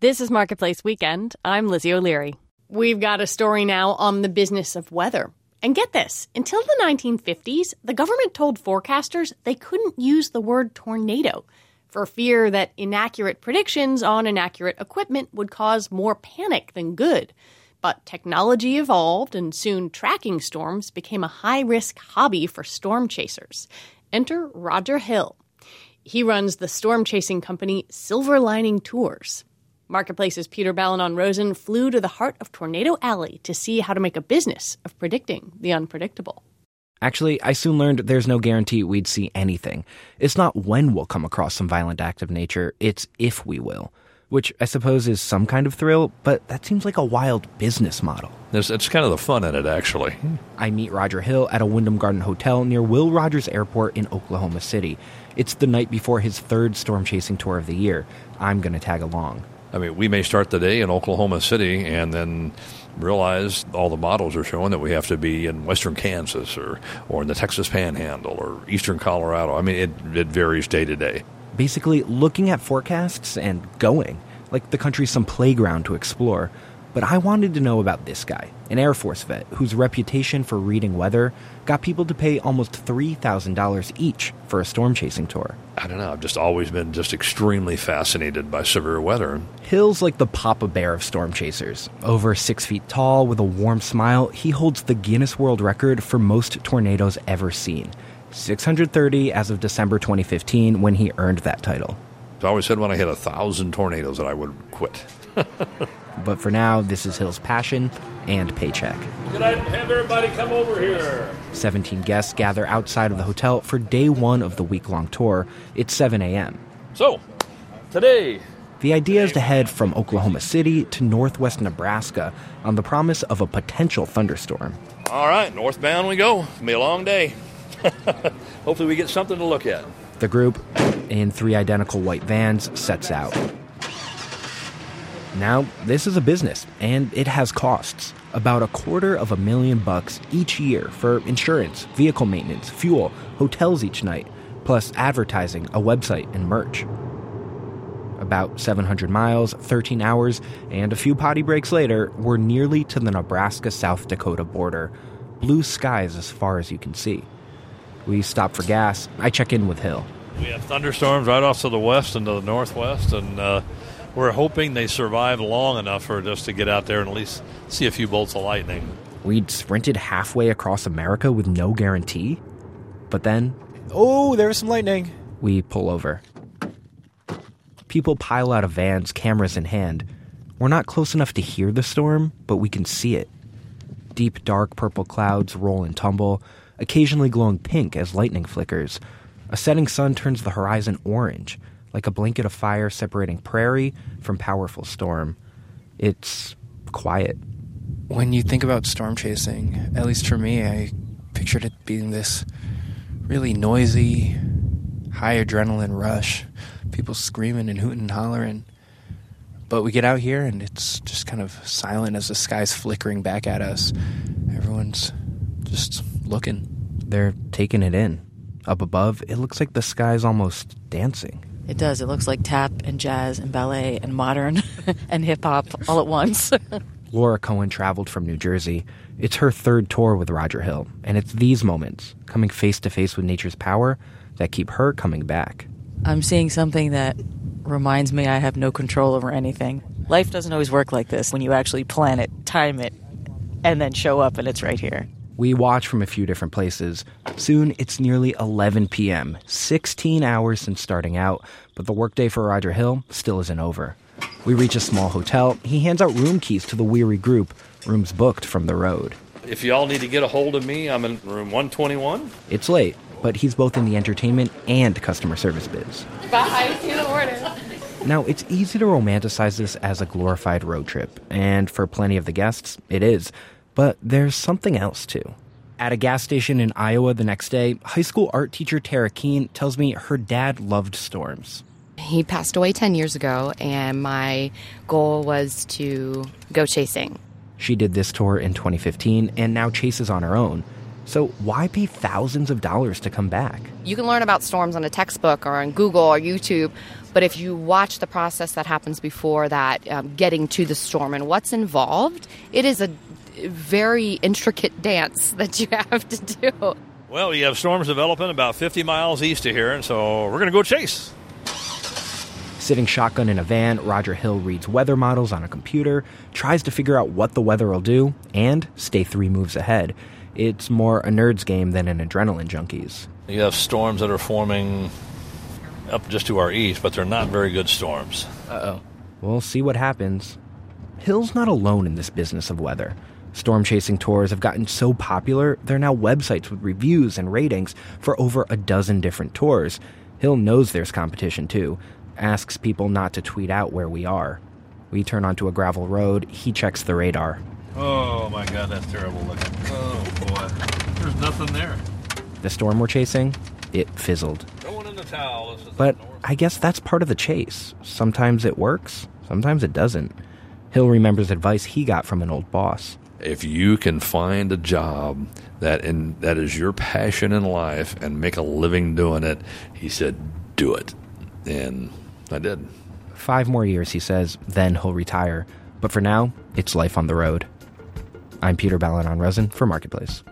This is Marketplace Weekend. I'm Lizzie O'Leary. We've got a story now on the business of weather. And get this, until the 1950s, the government told forecasters they couldn't use the word tornado for fear that inaccurate predictions on inaccurate equipment would cause more panic than good. But technology evolved, and soon tracking storms became a high-risk hobby for storm chasers. Enter Roger Hill. He runs the storm-chasing company Silver Lining Tours. Marketplace's Peter Balonon-Rosen flew to the heart of Tornado Alley to see how to make a business of predicting the unpredictable. Actually, I soon learned there's no guarantee we'd see anything. It's not when we'll come across some violent act of nature, it's if we will. Which I suppose is some kind of thrill, but that seems like a wild business model. It's kind of the fun in it, actually. I meet Roger Hill at a Wyndham Garden Hotel near Will Rogers Airport in Oklahoma City. It's the night before his third storm chasing tour of the year. I'm going to tag along. I mean, we may start the day in Oklahoma City and then realize all the models are showing that we have to be in western Kansas or in the Texas Panhandle or eastern Colorado. I mean, it varies day to day. Basically, looking at forecasts and going, like the country's some playground to explore. But I wanted to know about this guy, an Air Force vet whose reputation for reading weather got people to pay almost $3,000 each for a storm chasing tour. I don't know. I've just always been just extremely fascinated by severe weather. Hill's like the Papa Bear of storm chasers. Over 6 feet tall with a warm smile, he holds the Guinness World Record for most tornadoes ever seen. 630 as of December 2015 when he earned that title. I always said when I hit 1,000 tornadoes that I would quit. But for now, this is Hill's passion and paycheck. Could I have everybody come over here? 17 guests gather outside of the hotel for day one of the week-long tour. It's 7 a.m. So, today... The idea is to head from Oklahoma City to northwest Nebraska on the promise of a potential thunderstorm. All right, northbound we go. It'll be a long day. Hopefully we get something to look at. The group, in 3 identical white vans, sets out. Now, this is a business, and it has costs. About $250,000 each year for insurance, vehicle maintenance, fuel, hotels each night, plus advertising, a website, and merch. About 700 miles, 13 hours, and a few potty breaks later, we're nearly to the Nebraska-South Dakota border. Blue skies as far as you can see. We stop for gas. I check in with Hill. We have thunderstorms right off to the west and to the northwest, and we're hoping they survive long enough for us to get out there and at least see a few bolts of lightning. We'd sprinted halfway across America with no guarantee. But then... Oh, there's some lightning. We pull over. People pile out of vans, cameras in hand. We're not close enough to hear the storm, but we can see it. Deep, dark purple clouds roll and tumble, occasionally glowing pink as lightning flickers. A setting sun turns the horizon orange, like a blanket of fire separating prairie from powerful storm. It's quiet. When you think about storm chasing, at least for me, I pictured it being this really noisy, high adrenaline rush. People screaming and hooting and hollering. But we get out here and it's just kind of silent as the sky's flickering back at us. Everyone's just looking. They're taking it in. Up above, it looks like the sky's almost dancing. It does. It looks like tap and jazz and ballet and modern and hip-hop all at once. Laura Cohen traveled from New Jersey. It's her third tour with Roger Hill, and it's these moments, coming face-to-face with nature's power, that keep her coming back. I'm seeing something that reminds me I have no control over anything. Life doesn't always work like this when you actually plan it, time it, and then show up and it's right here. We watch from a few different places. Soon, it's nearly 11 p.m., 16 hours since starting out, but the workday for Roger Hill still isn't over. We reach a small hotel. He hands out room keys to the weary group, rooms booked from the road. If y'all need to get a hold of me, I'm in room 121. It's late, but he's both in the entertainment and customer service biz. Bye, see you in the morning. Now, it's easy to romanticize this as a glorified road trip, and for plenty of the guests, it is. But there's something else, too. At a gas station in Iowa the next day, high school art teacher Tara Keene tells me her dad loved storms. He passed away 10 years ago, and my goal was to go chasing. She did this tour in 2015 and now chases on her own. So why pay thousands of dollars to come back? You can learn about storms on a textbook or on Google or YouTube, But if you watch the process that happens before that, getting to the storm and what's involved, it is a very intricate dance that you have to do. Well, you have storms developing about 50 miles east of here, and so we're going to go chase. Sitting shotgun in a van, Roger Hill reads weather models on a computer, tries to figure out what the weather will do, and stay 3 moves ahead. It's more a nerd's game than an adrenaline junkie's. You have storms that are forming up just to our east, but they're not very good storms. Uh-oh. We'll see what happens. Hill's not alone in this business of weather. Storm chasing tours have gotten so popular, they're now websites with reviews and ratings for over a dozen different tours. Hill knows there's competition too, asks people not to tweet out where we are. We turn onto a gravel road, he checks the radar. Oh my God, that's terrible looking. Oh boy, there's nothing there. The storm we're chasing, it fizzled. Throwing in the towel. But I guess that's part of the chase. Sometimes it works, sometimes it doesn't. Hill remembers advice he got from an old boss. If you can find a job that is your passion in life and make a living doing it, he said, do it. And I did. 5 more years, he says, then he'll retire. But for now, it's life on the road. I'm Peter Ballin-on-Rosen for Marketplace.